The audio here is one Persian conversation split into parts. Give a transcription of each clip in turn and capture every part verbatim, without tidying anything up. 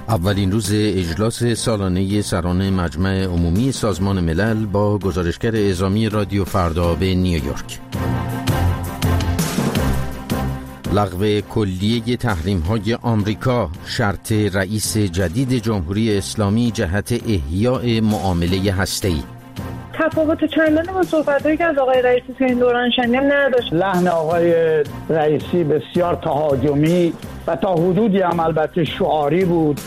اولین روز اجلاس سالانه سران مجمع عمومی سازمان ملل با گزارشگر اعزامی رادیو فردا به نیویورک. لغو کلیه تحریم‌های آمریکا شرط رئیس جدید جمهوری اسلامی جهت احیاء معامله هسته‌ای. تفاوت چندانی با صحبت‌هایی که از آقای رئیسی تو این دوران شنیدیم نداشت. لحن آقای رئیسی بسیار تهاجمی و تا حدودی هم البته شعاری بود.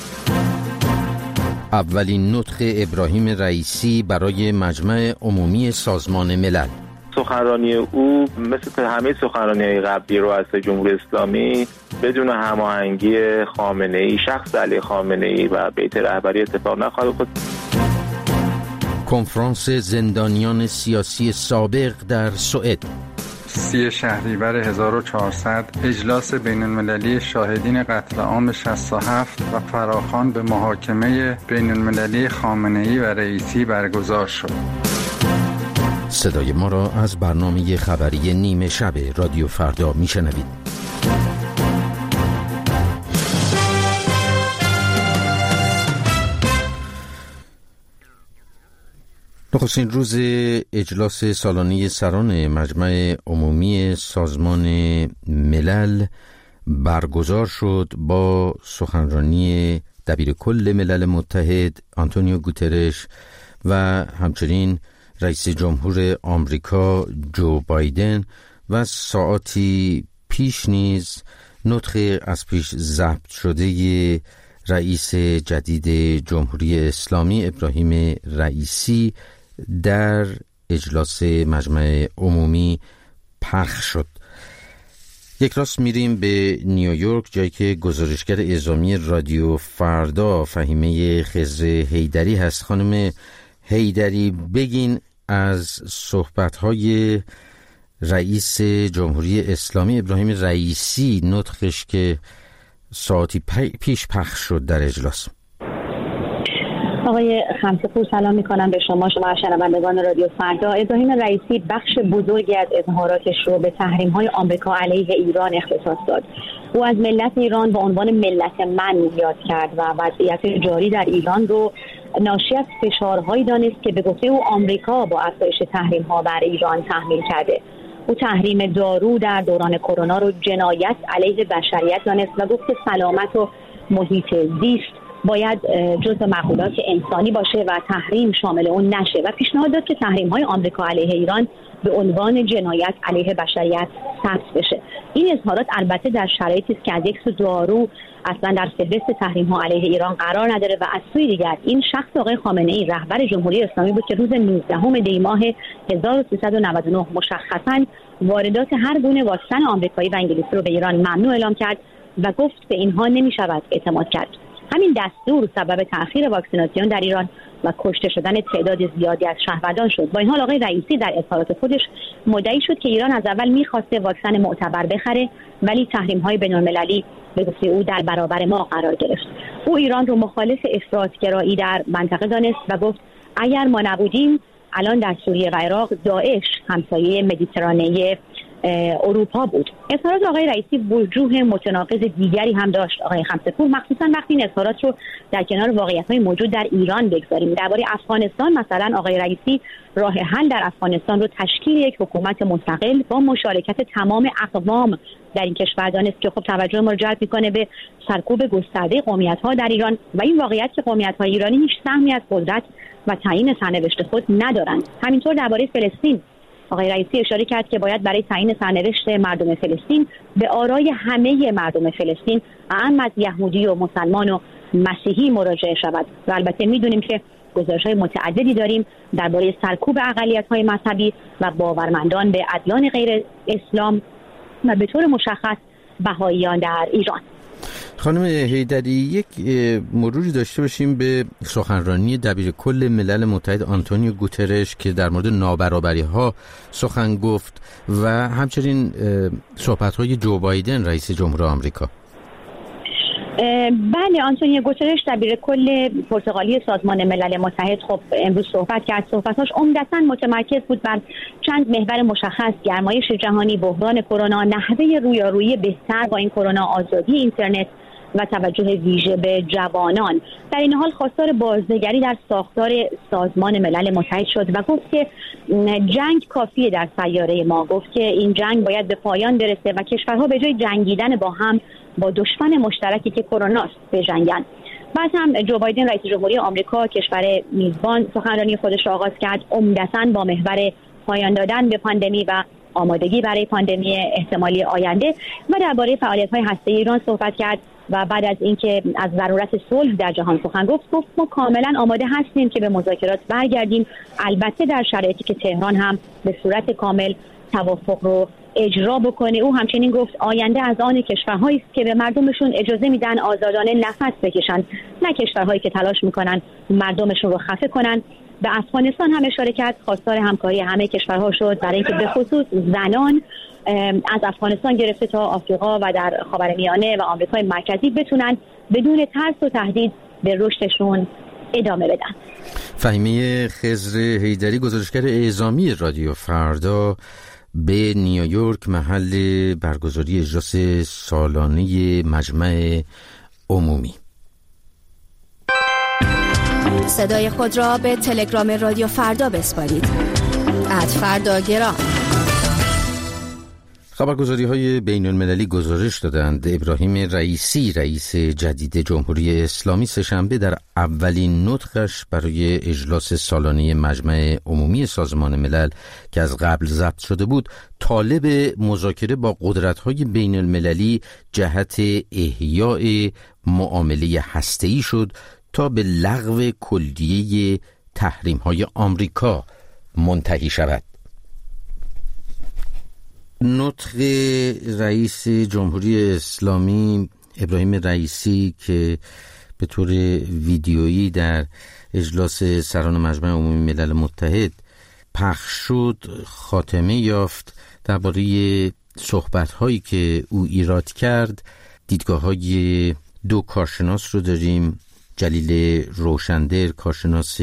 اولین نطق ابراهیم رئیسی برای مجمع عمومی سازمان ملل. سخنرانی او مثل همه سخنرانی‌های قبلی رؤسای جمهوری اسلامی بدون هماهنگی خامنه‌ای، شخص علی خامنه‌ای و بیت رهبری اتفاق نخواهد افتاد. کنفرانس زندانیان سیاسی سابق در سوئد. سی شهریور هزار و چهارصد اجلاس بین‌المللی شاهدین قتل عام شصت و هفت و فراخوان به محاکمه بین‌المللی خامنه‌ای و رئیسی برگزار شد. صدای ما را از برنامه خبری نیمه شب رادیو فردا میشنوید. نخستین روز اجلاس سالانه سران مجمع عمومی سازمان ملل برگزار شد با سخنرانی دبیر کل ملل متحد آنتونیو گوترش و همچنین رئیس جمهور آمریکا جو بایدن و ساعاتی پیش نیز نطق از پیش ضبط شده رئیس جدید جمهوری اسلامی ابراهیم رئیسی در اجلاس مجمع عمومی پخش شد. یک راست میریم به نیویورک، جایی که گزارشگر اعزامی رادیو فردا فهیمه خضر حیدری هست. خانم حیدری، بگین از صحبت‌های رئیس جمهوری اسلامی ابراهیم رئیسی، نطقش که ساعتی پیش پخش شد در اجلاس. آقای خمسه‌پور سلام میکنم به شما شما شنوندگان رادیو فردا. ابراهیم رئیسی بخش بزرگی از اظهاراتش رو به تحریم‌های آمریکا علیه ایران اختصاص داد. او از ملت ایران به عنوان ملت من یاد کرد و وضعیت جاری در ایران رو ناشی از فشارهایی دانست که به گفته او آمریکا با افزایش تحریم‌ها بر ایران تحمیل کرده. او تحریم دارو در دوران کرونا رو جنایت علیه بشریت دانست و گفت که سلامت و محیط زیست باید جزء معقولات انسانی باشه و تحریم شامل اون نشه و پیشنهاد داد که تحریم‌های آمریکا علیه ایران به عنوان جنایت علیه بشریت ثبت بشه. این اظهارات البته در شرایطی است که از یک سو دارو اصلا در فهرست تحریم‌ها علیه ایران قرار نداره و از سوی دیگر این شخص آقای خامنه‌ای رهبر جمهوری اسلامی بود که روز نوزدهم دی ماه هزار و سیصد و نود و نه مشخصاً واردات هر گونه واکسن آمریکایی و انگلیسی رو به ایران ممنوع اعلام کرد و گفت به اینها نمی‌شود اعتماد کرد. همین دستور سبب تأخیر واکسیناسیون در ایران و کشته شدن تعداد زیادی از شهروندان شد. با این حال آقای رئیسی در اظهارات خودش مدعی شد که ایران از اول می‌خواسته واکسن معتبر بخره، ولی تحریم‌های بین‌المللی به گفته او در برابر ما قرار گرفت. او ایران رو مخالف افراط‌گرایی در منطقه دانست و گفت اگر ما نبودیم الان در سوریه و عراق داعش همسایه مدیترانه اروپا بود. اظهارات آقای رئیسی وجوه متناقض دیگری هم داشت آقای خمسه‌پور، مخصوصا وقتی این اظهارات رو در کنار واقعیت‌های موجود در ایران بگذاریم. درباره افغانستان مثلا آقای رئیسی راه حل در افغانستان رو تشکیل یک حکومت مستقل با مشارکت تمام اقوام در این کشور دانست که خب توجه ما رو جلب می‌کنه به سرکوب گسترده قومیت‌ها در ایران و این واقعیت که قومیت‌های ایرانی هیچ سهمی از قدرت و تعیین سرنوشت خود ندارند. همینطور درباره فلسطین آقای رئیسی اشاره کرد که باید برای تعیین سرنوشت مردم فلسطین به آرای همه مردم فلسطین اعم از یهودی و مسلمان و مسیحی مراجعه شود و البته میدونیم که گزارش‌های متعددی داریم درباره سرکوب اقلیت‌های مذهبی و باورمندان به ادیان غیر اسلام و به طور مشخص بهائیان در ایران. خانم حیدری، یک مروری داشته باشیم به سخنرانی دبیر کل ملل متحد آنتونیو گوترش که در مورد نابرابری‌ها سخن گفت و همچنین صحبت‌های جو بایدن رئیس جمهور آمریکا. بله، آنتونیو گوترش دبیر کل پرتغالی سازمان ملل متحد خب امروز صحبت کرد. صحبتاش عمدتاً متمرکز بود بر چند محور مشخص: گرمایش جهانی، بحران کرونا، نحوه رویارویی بهتر با این کرونا، آزادی اینترنت و توجه ویژه به جوانان. در این حال خواستار بازنگری در ساختار سازمان ملل متحد شد و گفت که جنگ کافیه در سیاره ما. گفت که این جنگ باید به پایان برسه و کشورها به جای جنگیدن با هم با دشمن مشترکی که کرونا است بجنگن. بعد هم جو بایدن رئیس جمهوری آمریکا کشور میزبان سخنرانی خودش را آغاز کرد، عمدتاً با محور پایان دادن به پاندمی و آمادگی برای پاندمی احتمالی آینده و درباره فعالیت‌های هسته‌ای ایران صحبت کرد و بعد از اینکه از ضرورت صلح در جهان سخن گفت گفت ما کاملا آماده هستیم که به مذاکرات برگردیم، البته در شرایطی که تهران هم به صورت کامل توافق رو اجرا بکنه. او همچنین گفت آینده از آن کشورهایی است که به مردمشون اجازه میدن آزادانه نفس بکشن، نه کشورهایی که تلاش میکنن مردمشون رو خفه کنن. به افغانستان هم اشاره کرد، خواستار همکاری همه کشورها شد برای اینکه به خصوص زنان از افغانستان گرفته تا آفریقا و در خاورمیانه و آمریکای مرکزی بتونن بدون ترس و تهدید به رشدشون ادامه بدن. فهیمه خضر حیدری، گزارشگر اعزامی رادیو فردا، به نیویورک محل برگزاری اجلاس سالانه مجمع عمومی. صدای خود را به تلگرام رادیو فردا بسپارید. ات فرداگرام. خبرگزاری های بین المللی گزارش دادند ابراهیم رئیسی، رئیس جدید جمهوری اسلامی، سه‌شنبه در اولین نطقش برای اجلاس سالانه مجمع عمومی سازمان ملل که از قبل ضبط شده بود، طالب مذاکره با قدرت‌های بین المللی جهت احیاء معامله هسته‌ای شد تا به لغو کلیه تحریم‌های آمریکا منتهی شود. نطق رئیس جمهوری اسلامی ابراهیم رئیسی که به طور ویدیویی در اجلاس سران مجمع عمومی ملل متحد پخش شد، خاتمه یافت. درباره صحبت‌هایی که او ایراد کرد دیدگاه‌های دو کارشناس رو داریم. جلیل روشندر، کارشناس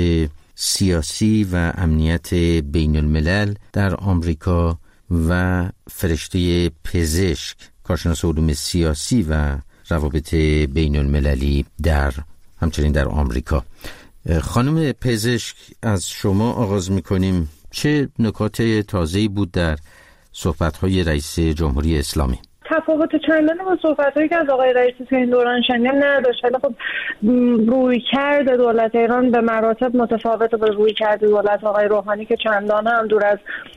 سیاسی و امنیت بین الملل در آمریکا، و فرشته پزشک، کارشناس علوم سیاسی و روابط بین المللی در همچنین در آمریکا. خانم پزشک، از شما آغاز میکنیم. چه نکات تازه‌ای بود در صحبت‌های رئیس جمهوری اسلامی؟ تفاوت چندانی با صحبت‌هایی که از آقای رئیسی تو این دوران شنیدیم نداشت، ولی خب روی کرد دولت ایران به مراتب متفاوت با روی کرد دولت آقای روحانی که چندانه هم دور از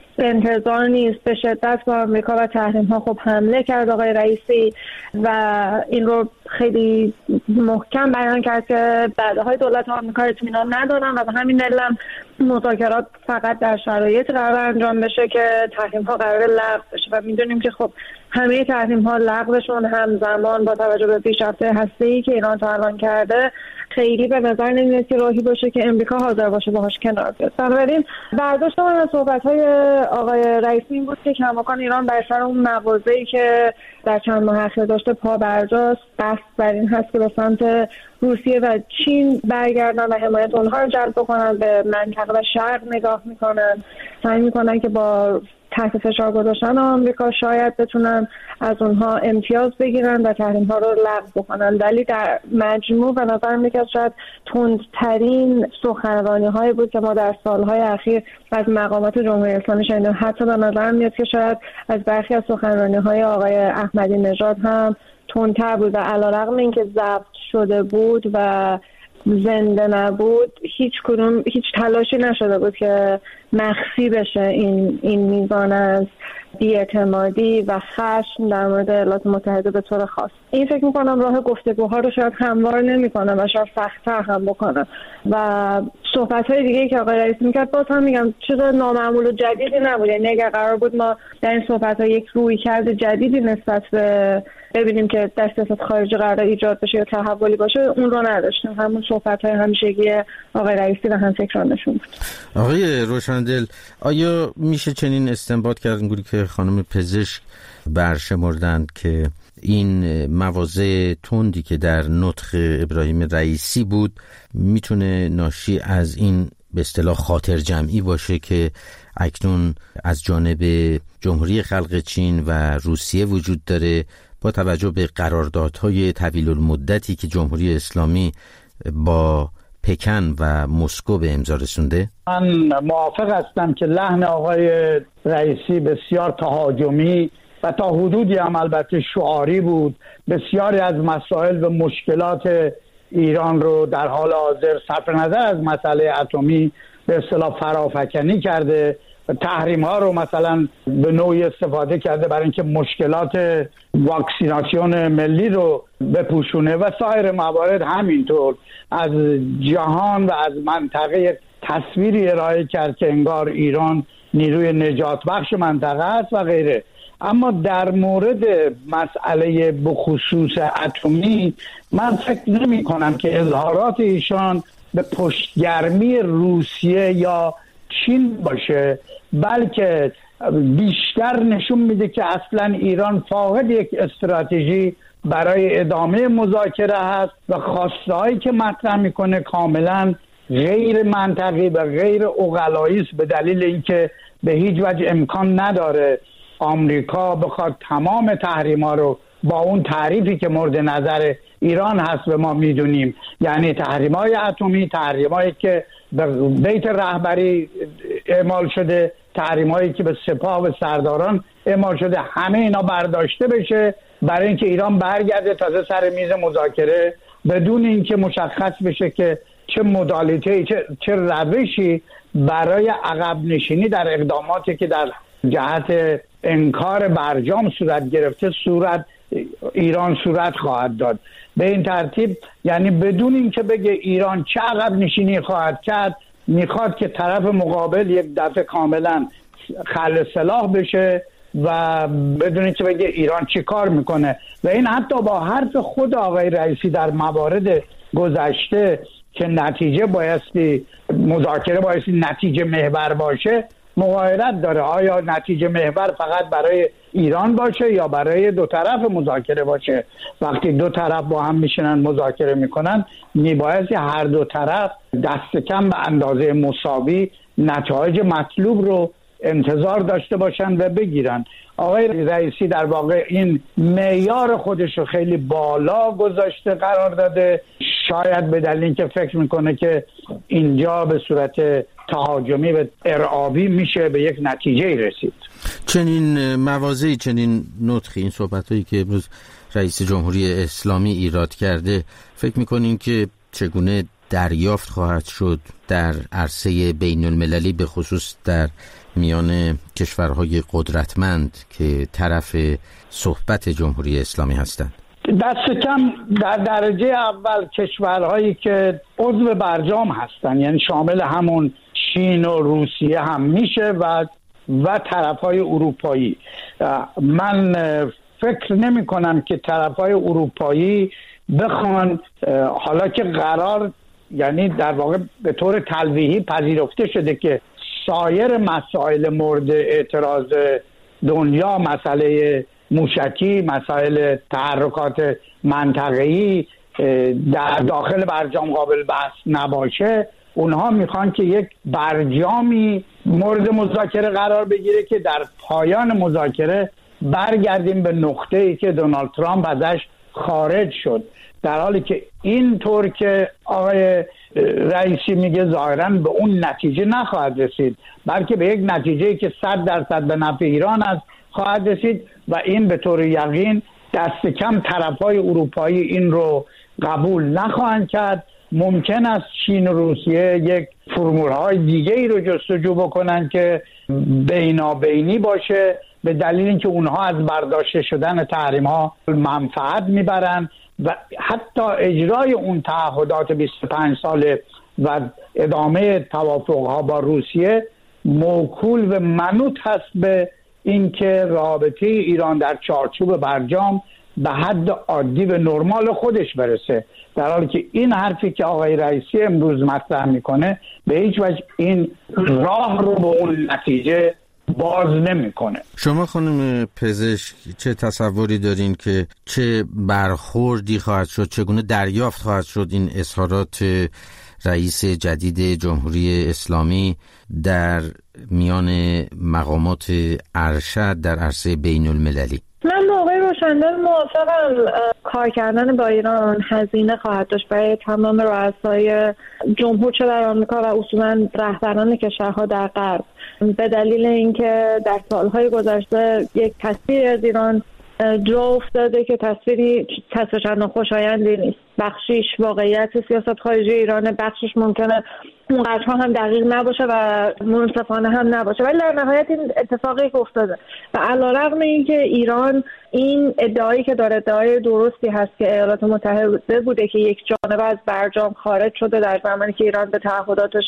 انتظار نیست. به شدت با آمریکا و تحریم ها خب حمله کرد آقای رئیسی و این رو خیلی محکم بیان کرد که بعدهای دولت آمریکا اطمینان ندارن و به همین دلیل هم مذاکرات فقط در شرایط قرار انجام بشه که تحریم ها قرار لغو بشه و میدونیم که خب همه تحریم ها لغوشون همزمان با توجه به پیشرفت هسته‌ای که ایران تا الان کرده خیلی به نظر نمیاد که راهی باشه که امریکا حاضر باشه باهاش کنار بیاد. بنابراین برداشت من از صحبت‌های آقای رئیسی این بود که کماکان ایران بر سر اون مواضعی که در چند ماه اخیر داشته پا برجاست، بحث بر این هست که به سمت روسیه و چین برگردن و حمایت اونها رو جلب بکنن، به منطقه و شرق نگاه میکنن، سعی میکنن که با تحت فشار گذاشتن آمریکا شاید بتونن از اونها امتیاز بگیرن و تحریم ها رو لغو بکنن. ولی در مجموع به نظر میاد که شاید تندترین سخنرانی هایی بود که ما در سالهای اخیر از مقامات جمهوری اسلامی شنیدیم. حتی به نظر میاد که شاید از برخی از سخنرانی های آقای احمدی نژاد هم تندتر بود و علیرغم اینکه ضبط شده بود و زنده نبود، هیچ کدوم هیچ تلاشی نشده بود که مخفی بشه این این میزان از بی‌اعتمادی و خشم در مورد ایالات متحده به طور خاص. این فکر میکنم راه گفتگوها رو شاید هموار نمیکنه و شاید سخت‌تر هم بکنه و صحبت‌های دیگه که آقای رئیسی میکرد باز هم میگم چیز نامعمول و جدیدی نبود. یعنی اگر قرار بود ما در این صحبت‌ها یک رویکرد جدیدی نسبت به ببینیم که در سیاست خارجی قرار ایجاد بشه یا تحولی باشه، اون رو نداشتیم. همون صحبت‌های همیشگی آقای رئیسی و همفکرانشون بود. آقای روشندل، آیا میشه چنین استنباط کرد انگاری که خانم پزشک برشمردند که این مواضع تندی که در نطق ابراهیم رئیسی بود میتونه ناشی از این به اصطلاح خاطر جمعی باشه که اکنون از جانب جمهوری خلق چین و روسیه وجود داره با توجه به قراردادهای طویل المدتی که جمهوری اسلامی با پکن و مسکو به امضا رسونده؟ من موافق هستم که لحن آقای رئیسی بسیار تهاجمی و تا حدودی هم البته شعاری بود. بسیاری از مسائل و مشکلات ایران رو در حال حاضر صرف نظر از مسئله اتمی به اصطلاح فرافکنی کرده و تحریم ها رو مثلا به نوعی استفاده کرده برای اینکه مشکلات واکسیناسیون ملی رو بپوشونه و سایر موارد. همینطور از جهان و از منطقه تصویری ارائه کرد که انگار ایران نیروی نجات بخش منطقه است و غیره. اما در مورد مسئله بخصوص اتمی من فکر نمی کنم که اظهارات ایشان به پشتگرمی روسیه یا چین باشه، بلکه بیشتر نشون میده که اصلا ایران فاقد یک استراتژی برای ادامه مذاکره هست و خواستهایی که مطرح میکنه کاملا غیر منطقی و غیر عقلایی است، به دلیل اینکه به هیچ وجه امکان نداره آمریکا بخواد تمام تحریما رو با اون تعریفی که مورد نظر ایران هست و ما میدونیم، یعنی تحریم‌های اتمی، تحریم‌هایی که به بیت رهبری اعمال شده، تحریم‌هایی که به سپاه و سرداران اعمال شده، همه اینا برداشته بشه برای اینکه ایران برگرده تازه سر میز مذاکره بدون اینکه مشخص بشه که چه مدالیتی چه, چه روشی برای عقب نشینی در اقداماتی که در جهت انکار برجام صورت گرفته صورت ایران صورت خواهد داد. به این ترتیب یعنی بدون اینکه بگه ایران چه عقب نشینی خواهد کرد، میخواد که طرف مقابل یک دفعه کاملا خل سلاح بشه و بدون اینکه بگه ایران چی کار میکنه. و این حتی با حرف خود آقای رئیسی در موارد گذشته که نتیجه بایستی مذاکره بایستی نتیجه محور باشه مغایرت داره. آیا نتیجه محور فقط برای ایران باشه یا برای دو طرف مذاکره باشه؟ وقتی دو طرف با هم میشنن مذاکره میکنن میبایستی هر دو طرف دست کم به اندازه مساوی نتایج مطلوب رو انتظار داشته باشن و بگیرن. آقای رئیسی در واقع این معیار خودش رو خیلی بالا گذاشته قرار داده، شاید به دلیل اینکه فکر میکنه که اینجا به صورت تهاجمی و ارعابی میشه به یک نتیجه رسید. چنین مواضعی، چنین نطقی، این صحبتایی که امروز رئیس جمهوری اسلامی ایراد کرده، فکر میکنین که چگونه دریافت خواهد شد در عرصه بین المللی، به خصوص در میان کشورهای قدرتمند که طرف صحبت جمهوری اسلامی هستند؟ دست کم در درجه اول کشورهایی که عضو برجام هستند، یعنی شامل همون چین و روسیه هم میشه و و طرفهای اروپایی. من فکر نمی کنم که طرفهای اروپایی بخوان، حالا که قرار یعنی در واقع به طور تلویحی پذیرفته شده که سایر مسائل مورد اعتراض دنیا، مسئله موشکی، مسائل تحرکات منطقه‌ای در داخل برجام قابل بحث نباشه، اونها میخوان که یک برجامی مورد مذاکره قرار بگیره که در پایان مذاکره برگردیم به نقطه‌ای که دونالد ترامپ ازش خارج شد، در حالی که این طور که آقای رئیسی میگه ظاهراً به اون نتیجه نخواهد رسید، بلکه به یک نتیجه‌ای که صد درصد به نفع ایران است خواهد رسید و این به طور یقین دست کم طرفهای اروپایی این رو قبول نخواهند کرد. ممکن است چین و روسیه یک فرمول‌های دیگه ای رو جستجو بکنن که بینابینی باشه، به دلیل اینکه اونها از برداشته شدن تحریم‌ها منفعت میبرن و حتی اجرای اون تعهدات بیست و پنج ساله و ادامه توافق‌ها با روسیه موکول و منوط هست به اینکه رابطه ایران در چارچوب برجام به حد عادی و نرمال خودش برسه، در حالی که این حرفی که آقای رئیسی امروز مطرح میکنه به هیچ وجه این راه رو به اون نتیجه باز نمیکنه. شما خانم پزشک چه تصوری دارین که چه برخوردی خواهد شد، چگونه دریافت خواهد شد این اظهارات رئیس جدید جمهوری اسلامی در میان مقامات ارشد در عرصه بین المللی؟ من با آقای روشندل موافقم. کار کردن با ایران هزینه خواهد داشت برای تمام رؤسای جمهور چه در آمریکا و اصولا رهبران کشورها در غرب، به دلیل اینکه در سالهای گذشته یک تصویر از ایران جا افتاده که تصویری تصویر چندان خوشایندی نیست. بخشیش واقعیت سیاست خارجی ایرانه، بخشش ممکنه اونقدرها هم دقیق نباشه و منصفانه هم نباشه، ولی در نهایت این اتفاقی که افتاده و علیرغم اینکه ایران این ادعایی که داره ادعای درستی هست که ایالات متحده بوده که یک جانبه از برجام خارج شده در زمانی که ایران به تعهداتش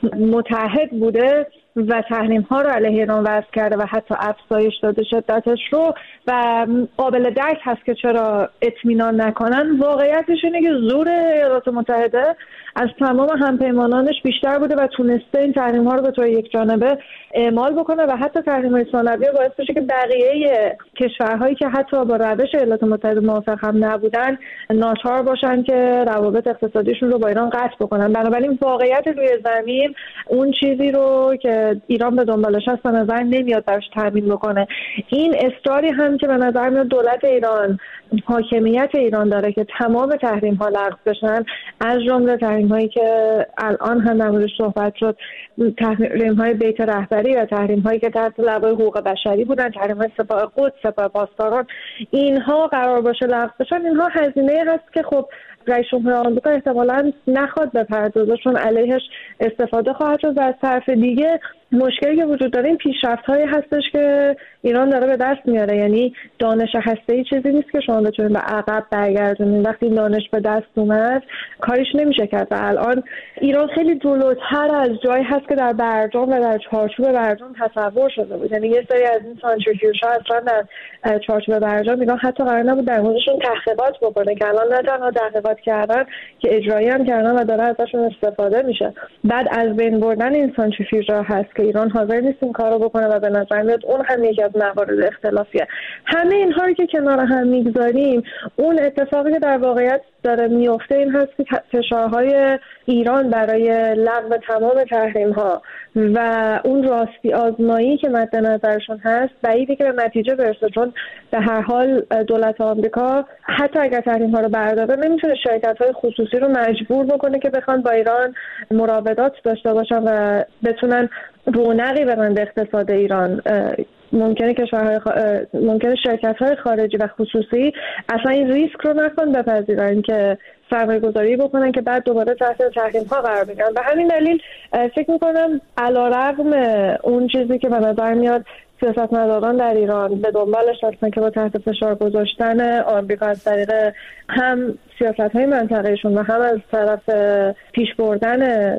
متحد بوده و تحریم ها رو علیه ایران وضع کرده و حتی افزایش داده شدتش رو و قابل درک هست که چرا اطمینان نکنن، واقعیتش اینه که زور ایالات متحده از تمام همپیمانانش بیشتر بوده و تونسته این تحریم ها رو به طور یک جانبه اعمال بکنه و حتی تحریم های ثانویه باعث بشه که بقیه کشورهایی که حتی با روش ایالات متحده موافق هم نبودن ناچار باشن که روابط اقتصادیشون رو با ایران قطع بکنن. بنابراین واقعیت روی زمین اون چیزی رو که ایران به دنبالش هست به نظر نمیاد براش تامین بکنه. این اصراری هم که به نظر میاد دولت ایران، حاکمیت ایران داره که تمام تحریم ها لغو بشن، از جمله تحریم هایی که الان هم در موردش صحبت شد، تحریم های بیت رهبری و تحریم هایی که تحت لوای حقوق بشری بودن، تحریم های سپاه قدس، سپاه پاسداران، اینها قرار باشه لغو بشن. اینها هزینه هست که خب رئیس جمهور آمریکا احتمالاً نخواد بپردازه چون علیهش استفاده خواهد شد و از طرف دیگه مشکلی که وجود داره این پیشرفت‌هایی هستش که ایران داره به دست میاره. یعنی دانش هسته‌ای چیزی نیست که شما بتونید به عقب برگردونید. وقتی دانش به دست اومد کاریش نمیشه کرد و الان ایران خیلی جلوتر از جایی هست که در برجام و در چارچوب برجام تصور شده بود. یعنی یه سری از این سانتریفیوژها اصلا در چارچوب برجام ایران حتی قرار نبود در موردشون تحقیقات بکنه که الان نه تنها تحقیقات کردن که اجرایی هم کردن و داره ازشون استفاده میشه. بعد از بین بردن این سانتریفیوژها هست که ایران حاضر نیست این کارو بکنه و به نظر میاد اون هم یکی از موارد اختلافیه. همه اینها رو که کنار هم میگذاریم، اون اتفاقی که در واقعیت داره میفته این هست که فشارهای ایران برای لغو تمام تحریم ها و اون راستی آزمایی که مد نظرشون هست بعیده که به نتیجه برسه، چون به هر حال دولت آمریکا حتی اگر تحریم ها رو برداره نمیتونه شرکت های خصوصی رو مجبور بکنه که بخوان با ایران مراودات داشته باشن و بتونن رونقی بدن به اقتصاد ایران. ممکنه کشورهای خ... ممکنه شرکت‌های خارجی و خصوصی اصلا این ریسک رو نخوان بپذیرن که سرمایه گذاری بکنن که بعد دوباره تحت تحریم ها قرار بگیرن. به همین دلیل فکر میکنم علیرغم اون چیزی که به نظر میاد سیاستمداران در ایران به دنبالش هستن که با تحت فشار گذاشتن آمریکا از طریق هم سیاست‌های منطقه‌ایشون و هم از طرف پیش بردن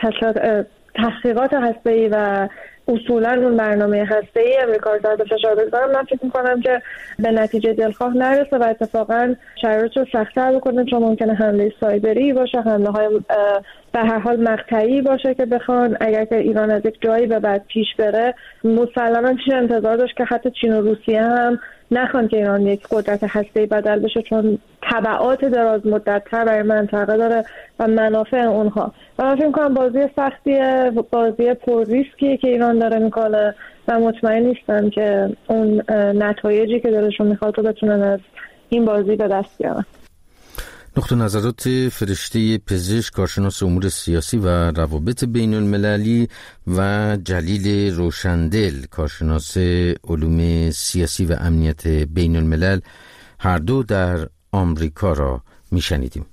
تحقیقات هسته‌ای و اصولا اون برنامه هسته‌ای امریکا رو تحت فشار بذارم، من فکر می‌کنم که به نتیجه دلخواه نرسه و اتفاقا شرایط رو سخت‌تر بکنه، چون ممکنه حمله سایبری باشه، حمله‌های به هر حال مقطعی باشه که بخوان اگر که ایران از یک جایی به بعد پیش بره مسلماً میشه انتظار داشت که حتی چین و روسیه هم نخوان که ایران یک قدرت هسته‌ای بدل بشه، چون تبعات دراز مدت‌تر برای منطقه داره و منافع اونها. و من فکر می‌کنم بازی سختیه، بازی پر ریسکیه که ایران داره میکنه و مطمئن نیستم که اون نتایجی که دلشون میخواد رو بتونن از این بازی به دست بیارن. نقطه نظرات فرشته پزشک، کارشناس امور سیاسی و روابط بین المللی و جلیل روشندل، کارشناس علوم سیاسی و امنیت بین الملل، هر دو در آمریکا را میشنیدیم.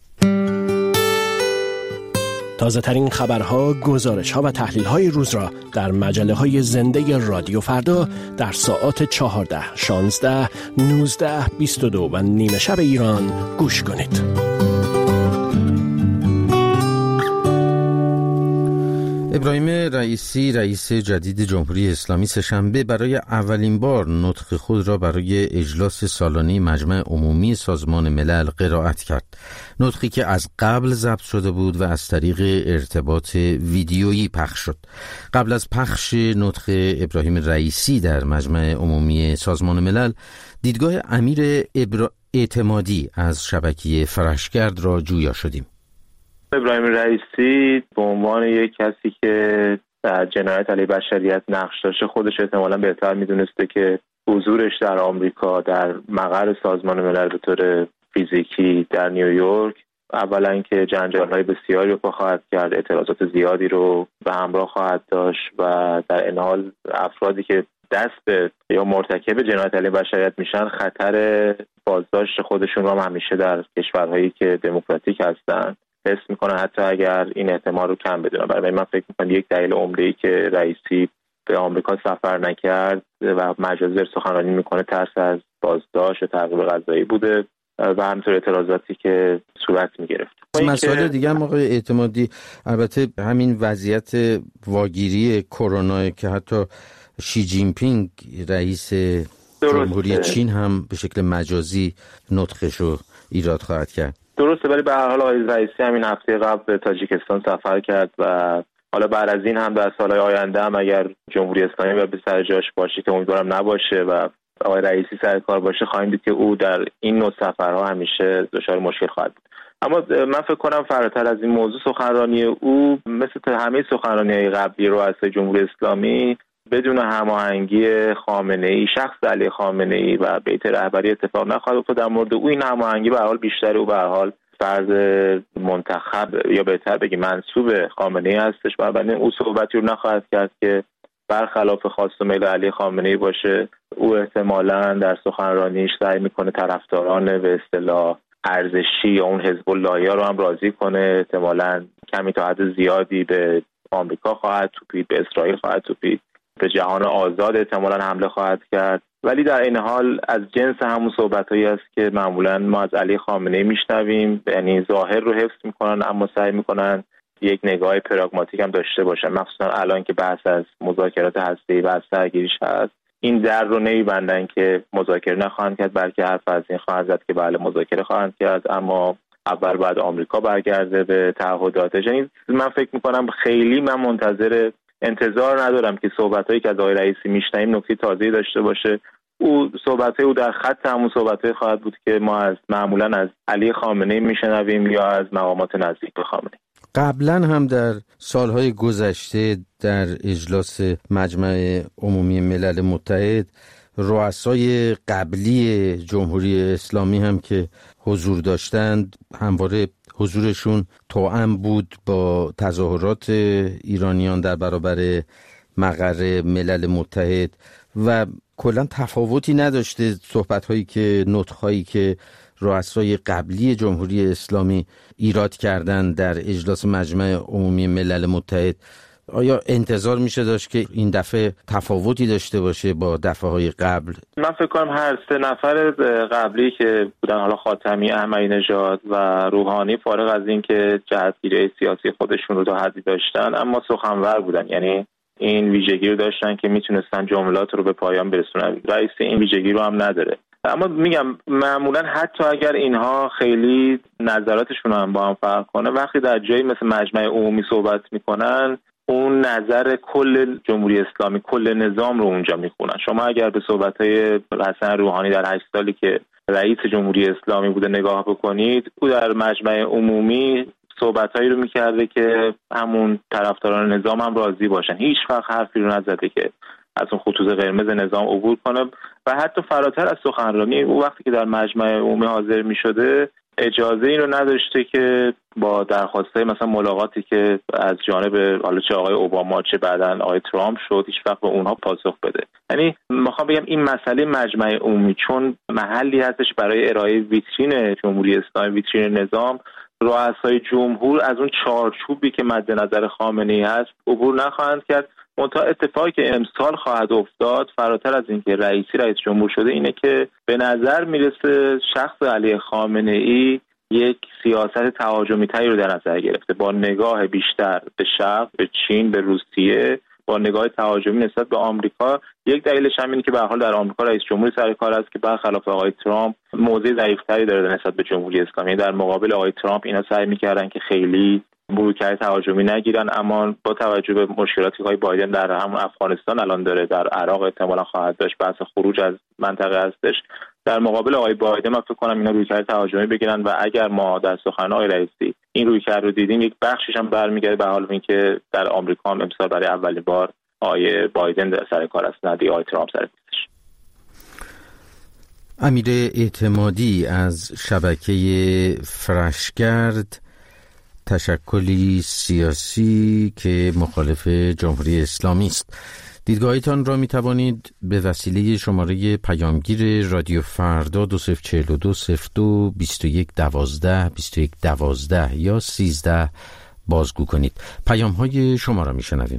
تازه ترین خبرها، گزارش‌ها و تحلیل‌های روز را در مجله‌های زنده رادیو فردا در ساعات چهارده، شانزده، نوزده، بیست و دو و نیمه شب ایران گوش کنید. ابراهیم رئیسی، رئیس جدید جمهوری اسلامی، سه‌شنبه برای اولین بار نطق خود را برای اجلاس سالانه مجمع عمومی سازمان ملل قرائت کرد. نطقی که از قبل ضبط شده بود و از طریق ارتباط ویدیویی پخش شد. قبل از پخش نطق ابراهیم رئیسی در مجمع عمومی سازمان ملل، دیدگاه امیر ابرا... اعتمادی از شبکه فرشگرد را جویا شدیم. ابراهیم رئیسی به عنوان یک کسی که در جنایت علیه بشریت نقش داشته خودش احتمالاً بهتر میدونسته که حضورش در آمریکا در مقر سازمان ملل به طور فیزیکی در نیویورک اولا که جنجال‌های بسیاری رو خواهد کرد، اعتراضات زیادی رو به همراه خواهد داشت و در این حال افرادی که دست به یا مرتکب جنایت علیه بشریت میشن خطر بازداشت خودشون رو هم همیشه در کشورهایی که دموکراتیک هستن حس میکنن، حتی اگر این احتمال رو کم بدونن. برای من فکر میکنم یک دلیل عمده‌ای که رئیسی به آمریکا سفر نکرد و مجازی سخنرانی میکنه ترس از بازداشت و تعقیب قضایی بوده و همینطور اعتراضاتی که صورت میگرفت. مسائل دیگه هم آقای اعتمادی، البته همین وضعیت واگیری کرونا که حتی شی جین پینگ رئیس جمهوری چین هم به شکل مجازی نطقشو ایراد خواهد کرد. درسته، ولی به هر حال آقای رئیسی همین هفته قبل به تاجیکستان سفر کرد و حالا بعد از این هم در سالهای آینده هم اگر جمهوری اسلامی به سر جاش باشه که امیدوارم نباشه و آقای رئیسی سر کار باشه، خواهیم دید که او در این نوع سفرها همیشه دچار مشکل خواهد بود. اما من فکر کنم فراتر از این موضوع سخنرانی او مثل همه سخنرانی‌های قبلی رؤسای جمهوری اسلامی بدون هماهنگی خامنه‌ای، شخص علی خامنه‌ای و بیت رهبری اتفاق نخواهد افتاد. در مورد او این هماهنگی به هر حال بیشتر، او به هر حال فرد منتخب یا بهتر بگیم منسوب خامنه‌ای هستش و بنابراین او صحبتی رو نخواهد کرد که برخلاف خواست و میل علی خامنه‌ای باشه. او احتمالاً در سخنرانیش سعی میکنه طرفداران به اصطلاح ارزشی یا اون حزب اللهی رو هم راضی کنه، احتمالاً کمی تا حد زیادی به آمریکا خواهد توپید، به اسرائیل خواهد توپید، به جهان آزاد احتمالاً حمله خواهد کرد، ولی در این حال از جنس همون صحبتایی است که معمولاً ما از علی خامنه‌ای میشنویم، یعنی ظاهر رو حفظ میکنن اما سعی میکنن یک نگاه پراگماتیک هم داشته باشن، مخصوصا الان که بحث از مذاکرات هسته‌ای و از سرگیریش هست. این در رو نمیبندن که مذاکره نخواهند کرد، بلکه حرف از این خواهند زد که بله مذاکره خواهند کرد، اما اول بعد آمریکا برگرده به تعهداتش. یعنی من فکر میکنم خیلی من منتظر انتظار ندارم که صحبتایی که از آقای رئیسی میشنویم نکته تازه‌ای داشته باشه. او صحبتای او در خط همون صحبتای خواهد بود که ما از معمولا از علی خامنه‌ای میشنویم یا از مقامات نزدیک به خامنه‌ای. قبلا هم در سالهای گذشته در اجلاس مجمع عمومی ملل متحد رؤسای قبلی جمهوری اسلامی هم که حضور داشتند همواره حضورشون توأم بود با تظاهرات ایرانیان در برابر مقر ملل متحد و کلا تفاوتی نداشته صحبت‌هایی که نطق‌هایی که رؤسای قبلی جمهوری اسلامی ایراد کردن در اجلاس مجمع عمومی ملل متحد. آیا انتظار میشه داشت که این دفعه تفاوتی داشته باشه با دفعه‌های قبل؟ من فکر کنم هر سه نفر قبلی که بودن، حالا خاتمی، احمدی نژاد و روحانی، فارغ از این که جهتگیری سیاسی خودشون رو تا حدی داشتن اما سخنور بودن، یعنی این ویژگی رو داشتن که میتونستن جملات رو به پایان برسونن. رئیس این ویژگی رو هم نداره. اما میگم معمولا حتی اگر اینها خیلی نظراتشون هم با هم فرق کنه، وقتی در جایی مثل مجمع عمومی صحبت میکنن اون نظر کل جمهوری اسلامی، کل نظام رو اونجا میخونن. شما اگر به صحبت‌های حسن روحانی در هشت سالی که رئیس جمهوری اسلامی بوده نگاه بکنید، او در مجمع عمومی صحبت‌هایی رو میکرده که همون طرفداران نظام هم راضی باشن، هیچ وقت حرفی رو نزده که از اون خطوط قرمز نظام عبور کنه و حتی فراتر از سخنرانی او وقتی که در مجمع عمومی حاضر میشده اجازه این رو نداشته که با درخواسته مثلا ملاقاتی که از جانب حالا چه آقای اوباما چه بعداً آقای ترامپ شد هیچ وقت به اونها پاسخ بده. یعنی میخوام بگم این مسئله مجمع عمومی چون محلی هستش برای ارائه ویترین جمهوری اسلامی، ویترین نظام، رؤسای جمهور از اون چارچوبی که مد نظر خامنه‌ای هست عبور نخواهند کرد. منتها اتفاقی که امسال خواهد افتاد فراتر از اینکه رئیسی رئیس جمهور شده اینه که به نظر میرسه شخص علی خامنه‌ای یک سیاست تهاجمی تری رو در نظر گرفته، با نگاه بیشتر به شرق، به چین، به روسیه، با نگاه تهاجمی نسبت به آمریکا. یک دلیلش هم اینه که به هر حال در آمریکا رئیس جمهوری سر کار است که برخلاف آقای ترامپ موضع ضعیف‌تری داره نسبت به جمهوری اسلامی. در مقابل آقای ترامپ اینا سعی می‌کردن که خیلی رویکرد تهاجمی نگیرن. اما با توجه به مشکلاتی که آقای بایدن در همون افغانستان الان داره، در عراق احتمالاً خواهد داشت، بحث خروج از منطقه هستش، در مقابل آقای بایدن من فکر کنم اینا رویکرد تهاجمی بگیرن و اگر ما در سخن آقای رئیسی این رویکرد رو دیدیم، یک بخشش هم برمیگرده به حال اینکه در آمریکا هم امسال برای اولین بار آقای بایدن سر کار است، نه دیگه آقای ترامپ سر کارش. امیر اعتمادی از شبکه فرشگرد، تشکلی سیاسی که مخالف جمهوری اسلامی است. دیدگاهیتان را می توانید به وسیله شماره پیامگیر رادیو فردا دو صفر چهل و دو صفر دو بیست و یک دوازده بیست و یک دوازده یا سیزده بازگو کنید. پیام های شما را می شنویم.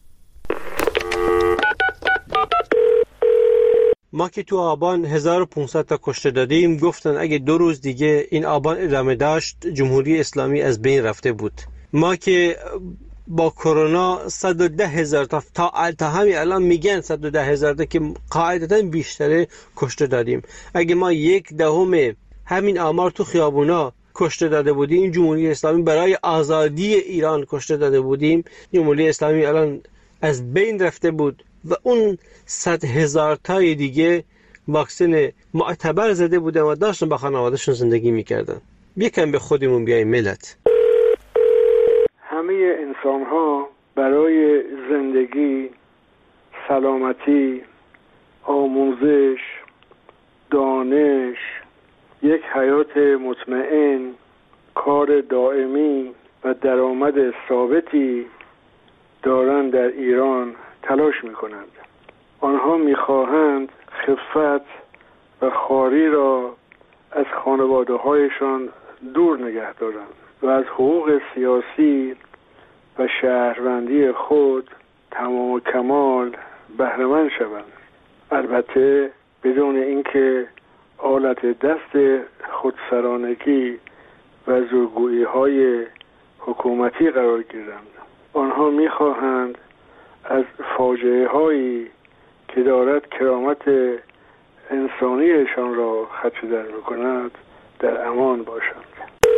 ما که تو آبان هزار و پانصد تا کشته دادیم، گفتن اگه دو روز دیگه این آبان ادامه داشت جمهوری اسلامی از بین رفته بود. ما که با کرونا صد و ده هزار تا تا تا همین الان میگن صد و ده هزار تا که قاعدتا بیشتره کشته دادیم. اگه ما یک دهم همین آمار تو خیابونا کشته داده بودیم، این جمهوری اسلامی برای آزادی ایران کشته داده بودیم، جمهوری اسلامی الان از بین رفته بود و اون صد هزار تای دیگه واکسن معتبر زده بودن و داشتن با خانوادهشون زندگی میکردن. یکم به خودمون بیاییم ملت. همه انسان ها برای زندگی، سلامتی، آموزش، دانش، یک حیات مطمئن، کار دائمی و درآمد ثابتی دارند در ایران تلاش میکنند. آنها میخواهند خفت و خواری را از خانواده هایشان دور نگه دارند و از حقوق سیاسی و شهروندی خود تمام و کمال بهره‌مند شوند، البته بدون اینکه آلت دست خودسرانگی و زورگویی های حکومتی قرار گیرند. آنها میخواهند از فاجعه هایی که دارد کرامت انسانیشان را خدشه‌در میکند در امان باشند.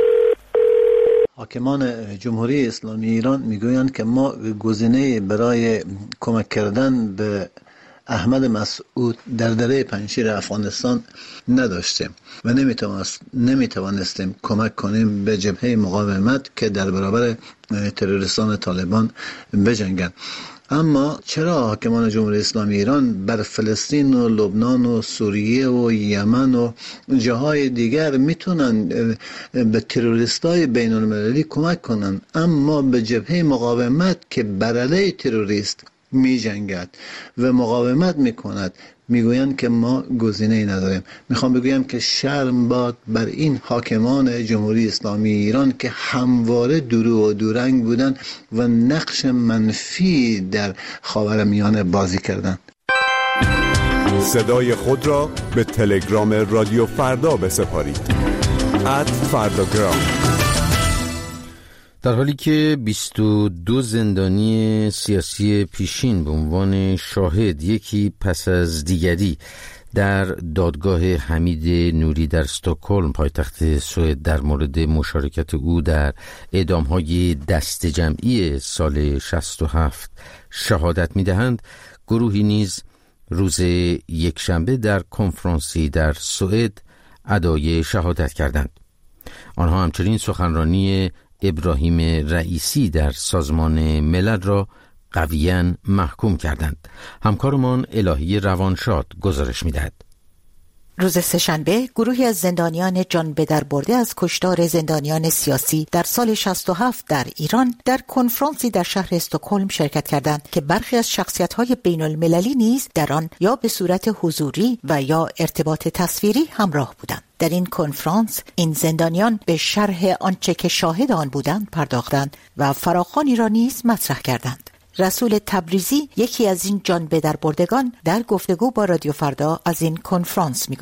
حاکمان جمهوری اسلامی ایران میگویند که ما گزینه برای کمک کردن به احمد مسعود در دره پنجشیر افغانستان نداشتیم و نمیتوانستیم کمک کنیم به جبهه مقاومت که در برابر تروریستان طالبان بجنگند. اما چرا حاکمان جمهوری اسلامی ایران بر فلسطین و لبنان و سوریه و یمن و جاهای دیگر میتونن به تروریستای بین المللی کمک کنن، اما به جبهه مقاومت که بر علیه تروریست می جنگد و مقاومت می کند میگویند که ما گزینه‌ای نداریم. میخوام بگویم که شرم باد بر این حاکمان جمهوری اسلامی ایران که همواره درو و دورنگ بودن و نقش منفی در خاورمیانه بازی کردند. صدای خود را به تلگرام رادیو فردا بسپارید. ات فرداگرام. در حالی که بیست و دو زندانی سیاسی پیشین به عنوان شاهد یکی پس از دیگری در دادگاه حمید نوری در استکهلم پایتخت سوئد در مورد مشارکت او در اعدام‌های دست جمعی سال شصت و هفت شهادت می‌دهند، گروهی نیز روز یکشنبه در کنفرانسی در سوئد ادای شهادت کردند. آنها همچنین سخنرانی ابراهیم رئیسی در سازمان ملل را قویاً محکوم کردند. همکارمان الهی روانشاد گزارش می‌دهد. روز سه‌شنبه گروهی از زندانیان جان به در برده از کشتار زندانیان سیاسی در سال شصت و هفت در ایران در کنفرانسی در شهر استکهلم شرکت کردند که برخی از شخصیت‌های بین المللی نیز در آن یا به صورت حضوری و یا ارتباط تصویری همراه بودند. در این کنفرانس این زندانیان به شرح آنچه که شاهد آن بودند پرداختند و فراخوانی را نیز مطرح کردند. رسول تبریزی یکی از این جان به در بردگان در گفتگو با رادیو فردا از این کنفرانس میگوید: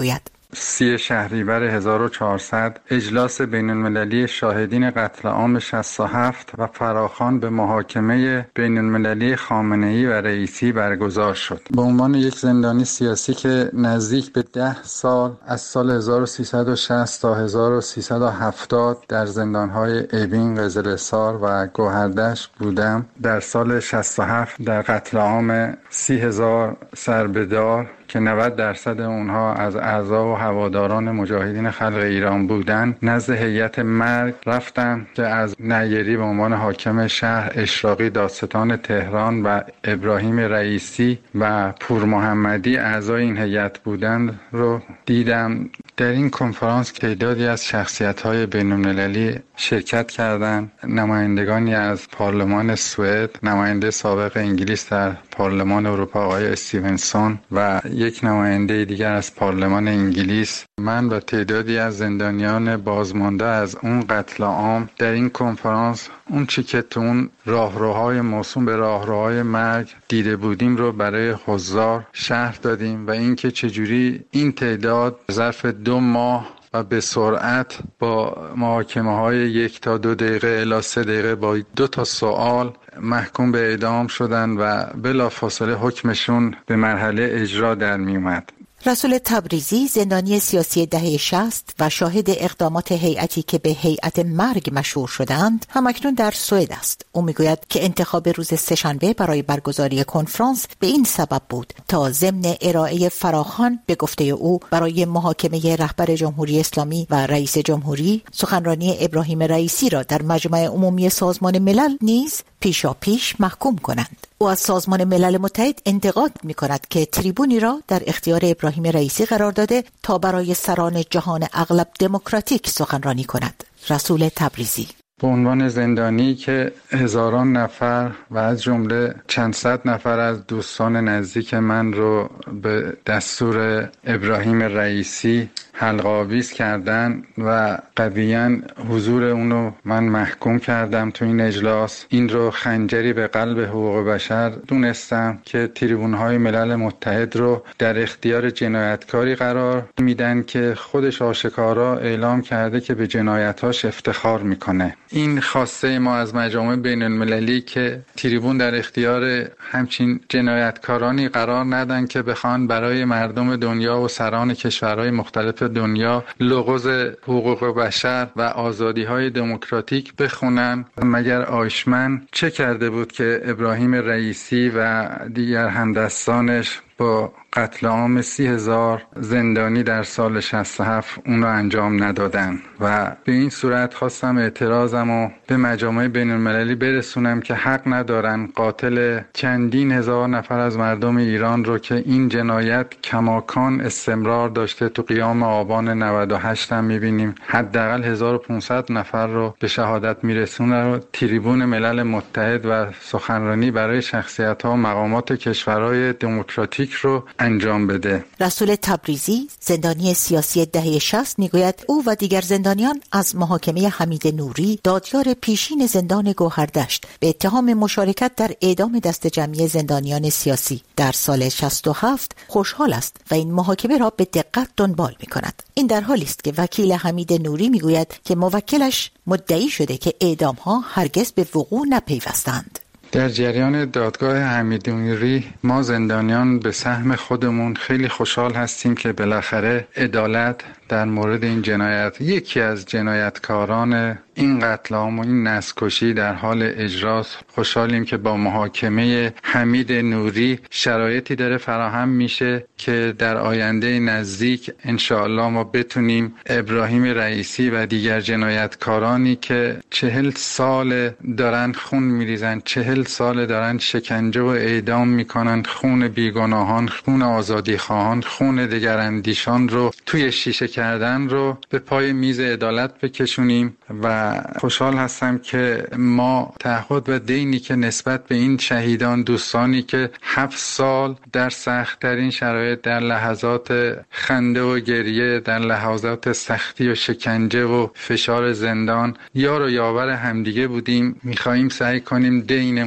سی شهریور هزار و چهارصد اجلاس بین المللی شاهدین قتل عام شصت و هفت و فراخوان به محاکمه بین المللی خامنه‌ای و رئیسی برگزار شد. به عنوان یک زندانی سیاسی که نزدیک به ده سال از سال هزار و سیصد و شصت تا هزار و سیصد و هفتاد در زندان‌های اوین، قزل‌حصار و گوهردشت بودم، در سال شصت و هفت در قتل عام سی هزار سربدار که نود درصد اونها از اعضا و هواداران مجاهدین خلق ایران بودند، نزد هیئت مرگ رفتم که از نیری به عنوان حاکم شهر اشراقی دادستان تهران و ابراهیم رئیسی و پور محمدی اعضای این هیئت بودند رو دیدم. در این کنفرانس تعدادی از شخصیت‌های بین‌المللی شرکت کردند. نمایندگانی از پارلمان سوئد، نماینده سابق انگلیس در پارلمان اروپا آقای استیونسون و یک نماینده دیگر از پارلمان انگلیس، من و تعدادی از زندانیان بازمانده از اون قتل عام در این کنفرانس اون چی که تو اون راهروهای موسوم به راهروهای مرگ دیده بودیم رو برای حضار شرح دادیم و اینکه چجوری این تعداد ظرف دو ماه و به سرعت با محاکمه های یک تا دو دقیقه الی سه دقیقه با دو تا سوال محکوم به اعدام شدن و بلافاصله حکمشون به مرحله اجرا در می اومد. رسول تبریزی زندانی سیاسی دهه شصت و شاهد اقدامات هیئتی که به هیئت مرگ مشهور شدند همکنون در سوئد است. او میگوید که انتخاب روز سه‌شنبه برای برگزاری کنفرانس به این سبب بود تا ضمن ارائه فراخوان به گفته او برای محاکمه رهبر جمهوری اسلامی و رئیس جمهوری، سخنرانی ابراهیم رئیسی را در مجمع عمومی سازمان ملل نیز پیشا پیش محکوم کنند. او از سازمان ملل متحد انتقاد می کند که تریبونی را در اختیار ابراهیم رئیسی قرار داده تا برای سران جهان اغلب دموکراتیک سخنرانی کند. رسول تبریزی: به عنوان زندانی که هزاران نفر و از جمله چند صد نفر از دوستان نزدیک من رو به دستور ابراهیم رئیسی حلقه آویز کردن و قویاً حضور اونو من محکوم کردم تو این اجلاس، این رو خنجری به قلب حقوق بشر دونستم که تریبون‌های ملل متحد رو در اختیار جنایتکاری قرار میدن که خودش آشکارا اعلام کرده که به جنایتاش افتخار میکنه. این خواسته ما از مجامع بین المللی که تریبون در اختیار همچین جنایتکارانی قرار ندن که بخوان برای مردم دنیا و سران کشورهای مختلف دنیا لغز حقوق بشر و آزادی‌های دموکراتیک بخونن. مگر آیشمن چه کرده بود که ابراهیم رئیسی و دیگر همدستانش با قتل عام سی هزار زندانی در سال شصت و هفت اون رو انجام ندادن؟ و به این صورت خواستم اعتراضم رو به مجامع بین المللی برسونم که حق ندارن قاتل چندین هزار نفر از مردم ایران رو که این جنایت کماکان استمرار داشته، تو قیام آبان نود و هشت هم میبینیم حداقل هزار و پانصد نفر رو به شهادت میرسونه، رو تریبون ملل متحد و سخنرانی برای شخصیت‌ها و مقامات کشورهای دموکراتیک رو انجام بده. رسول تبریزی زندانی سیاسی دهه شصت میگوید او و دیگر زندانیان از محاکمه حمید نوری دادیار پیشین زندان گوهردشت به اتهام مشارکت در اعدام دست جمعی زندانیان سیاسی در سال شصت و هفت خوشحال است و این محاکمه را به دقت دنبال میکند. این در حالی است که وکیل حمید نوری میگوید که موکلش مدعی شده که اعدام ها هرگز به وقوع نپیوستند. در جریان دادگاه حمید نوری ما زندانیان به سهم خودمون خیلی خوشحال هستیم که بالاخره عدالت در مورد این جنایت، یکی از جنایتکاران این قتل عام و این نسل‌کشی در حال اجراست. خوشحالیم که با محاکمه حمید نوری شرایطی داره فراهم میشه که در آینده نزدیک انشاءالله ما بتونیم ابراهیم رئیسی و دیگر جنایتکارانی که چهل سال دارن خون میریزن، چهل سال دارن شکنجه و اعدام میکنن، خون بیگناهان، خون آزادی خواهان، خون دیگر اندیشان رو توی شیشه کردن رو به پای میز عدالت بکشونیم و خوشحال هستم که ما تعهد و دینی که نسبت به این شهیدان، دوستانی که هفت سال در سخت‌ترین شرایط، در لحظات خنده و گریه، در لحظات سختی و شکنجه و فشار زندان یار و یاور همدیگه بودیم، میخواییم سعی کنیم دین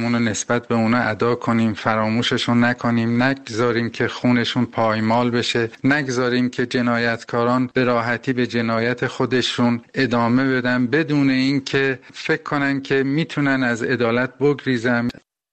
حقمون رو نسبت به اونا ادا کنیم، فراموششون نکنیم، نگذاریم که خونشون پایمال بشه، نگذاریم که جنایتکاران به راحتی به جنایت خودشون ادامه بدن بدون این که فکر کنن که میتونن از عدالت بگریزن.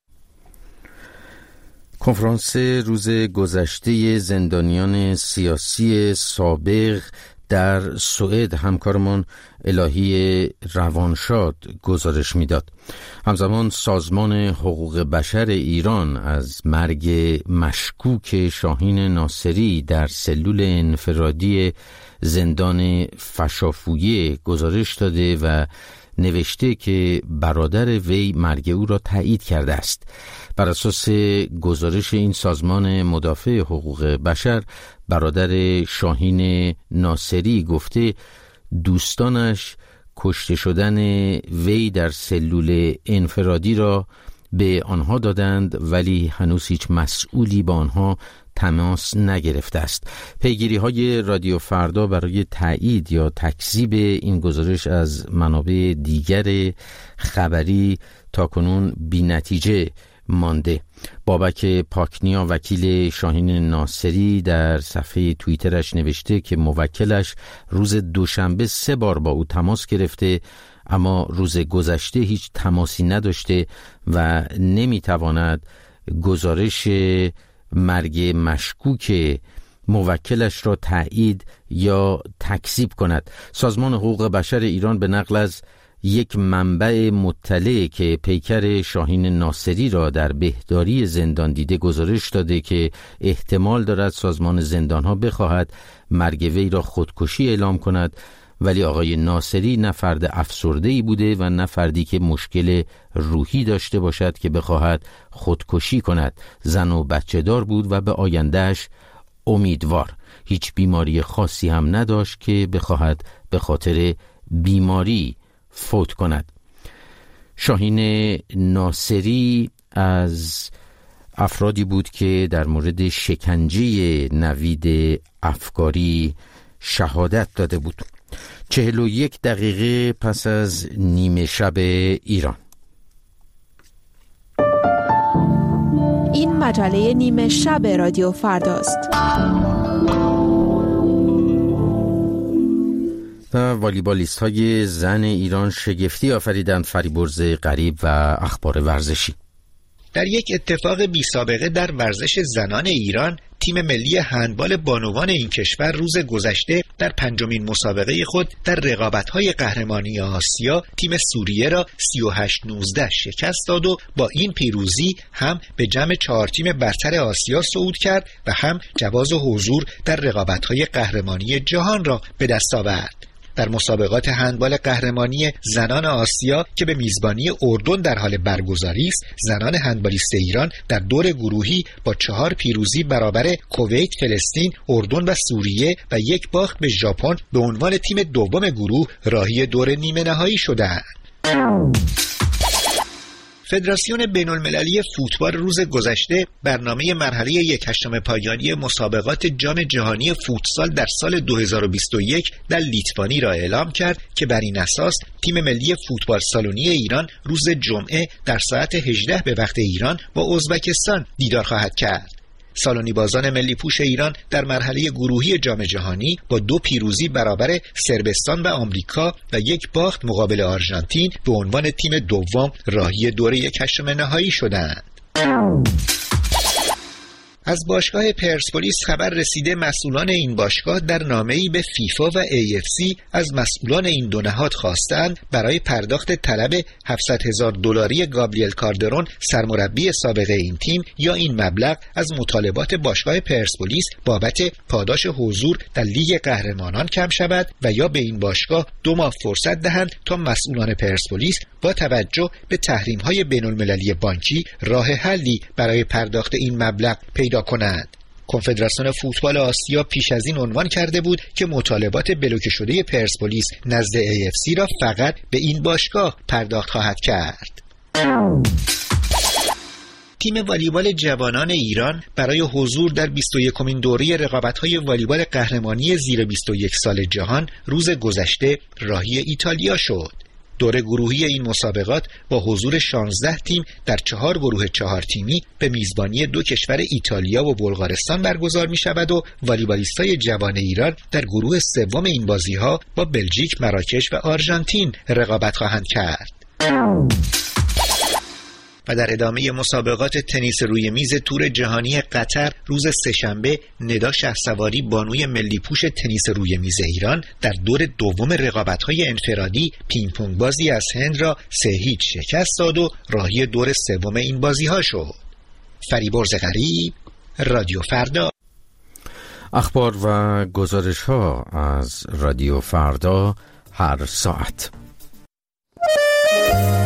کنفرانس روز گذشته زندانیان سیاسی سابق در سوئد همکارمان الهی روانشاد گزارش میداد. همزمان سازمان حقوق بشر ایران از مرگ مشکوک شاهین ناصری در سلول انفرادی زندان فشافویه گزارش داده و نوشته که برادر وی مرگ او را تایید کرده است. بر اساس گزارش این سازمان مدافع حقوق بشر، برادر شاهین ناصری گفته دوستانش کشته شدن وی در سلول انفرادی را به آنها دادند، ولی هنوز هیچ مسئولی با آنها تماس نگرفته است. پیگیری های رادیو فردا برای تایید یا تکذیب این گزارش از منابع دیگر خبری تاکنون بی نتیجه مانده. بابک پاکنیا وکیل شاهین ناصری در صفحه توییترش نوشته که موکلش روز دوشنبه سه بار با او تماس گرفته، اما روز گذشته هیچ تماسی نداشته و نمیتواند گزارش مرگ مشکوک موکلش را تایید یا تکذیب کند. سازمان حقوق بشر ایران به نقل از یک منبع مطلع که پیکر شاهین ناصری را در بهداری زندان دیده گزارش داده که احتمال دارد سازمان زندانها بخواهد مرگ وی را خودکشی اعلام کند، ولی آقای ناصری نه فرد افسرده‌ای بوده و نه فردی که مشکل روحی داشته باشد که بخواهد خودکشی کند. زن و بچه دار بود و به آیندهش امیدوار. هیچ بیماری خاصی هم نداشت که بخواهد به خاطر بیماری فوت کند. شاهین ناصری از افرادی بود که در مورد شکنجه نوید افکاری شهادت داده بود. چهل و یک دقیقه پس از نیمه شب ایران. این مجله نیمه شب رادیو فرداست. والیبالیست های زن ایران شگفتی آفریدند. فریبرز غریب و اخبار ورزشی. در یک اتفاق بی سابقه در ورزش زنان ایران، تیم ملی هندبال بانوان این کشور روز گذشته در پنجمین مسابقه خود در رقابت‌های قهرمانی آسیا تیم سوریه را سی و هشت نوزده شکست داد و با این پیروزی هم به جمع چهار تیم برتر آسیا صعود کرد و هم جواز حضور در رقابت‌های قهرمانی جهان را به دست آورد. در مسابقات هندبال قهرمانی زنان آسیا که به میزبانی اردن در حال برگزاری است، زنان هندبالیست ایران در دور گروهی با چهار پیروزی برابر کویت، فلسطین، اردن و سوریه و یک باخت به ژاپن به عنوان تیم دوم گروه راهی دور نیمه نهایی شدند. فدراسیون بین‌المللی فوتبال روز گذشته برنامه مرحله یک هشتم پایانی مسابقات جام جهانی فوتسال در سال دو هزار و بیست و یک در لیتوانی را اعلام کرد که بر این اساس تیم ملی فوتبال سالونی ایران روز جمعه در ساعت هجده به وقت ایران با ازبکستان دیدار خواهد کرد. سالونی بازان ملی پوش ایران در مرحله گروهی جام جهانی با دو پیروزی برابر صربستان و آمریکا و یک باخت مقابل آرژانتین به عنوان تیم دوم راهی دور یک هشتم نهایی شدند. از باشگاه پرسپولیس خبر رسیده مسئولان این باشگاه در نامه‌ای به فیفا و ای اف سی از مسئولان این دو نهاد خواستند برای پرداخت طلب هفتصد هزار دلاری گابریل کاردرون سرمربی سابق این تیم یا این مبلغ از مطالبات باشگاه پرسپولیس بابت پاداش حضور در لیگ قهرمانان کم شود و یا به این باشگاه دو ماه فرصت دهند تا مسئولان پرسپولیس با توجه به تحریم‌های بین‌المللی بانکی راه حلی برای پرداخت این مبلغ پیدا کنند. کنفدراسیون فوتبال آسیا پیش از این عنوان کرده بود که مطالبات بلوکه شده پرسپولیس نزد ای اف سی را فقط به این باشگاه پرداخت خواهد کرد. تیم والیبال جوانان ایران برای حضور در بیست و یکمین دوره رقابت‌های والیبال قهرمانی زیر بیست و یک سال جهان روز گذشته راهی ایتالیا شد. دوره گروهی این مسابقات با حضور شانزده تیم در چهار گروه چهار تیمی به میزبانی دو کشور ایتالیا و بلغارستان برگزار می شود و والیبالیستای جوان ایران در گروه سوم این بازی‌ها با بلژیک، مراکش و آرژانتین رقابت خواهند کرد. و در ادامه مسابقات تنیس روی میز تور جهانی قطر روز سه‌شنبه ندا شهسواری بانوی ملی پوش تنیس روی میز ایران در دور دوم رقابت‌های انفرادی پینگ پونگ بازی از هند را سه هیچ شکست داد و راهی دور سوم این بازی‌ها شد. فریبرز غریب، رادیو فردا. اخبار و گزارش‌ها از رادیو فردا هر ساعت.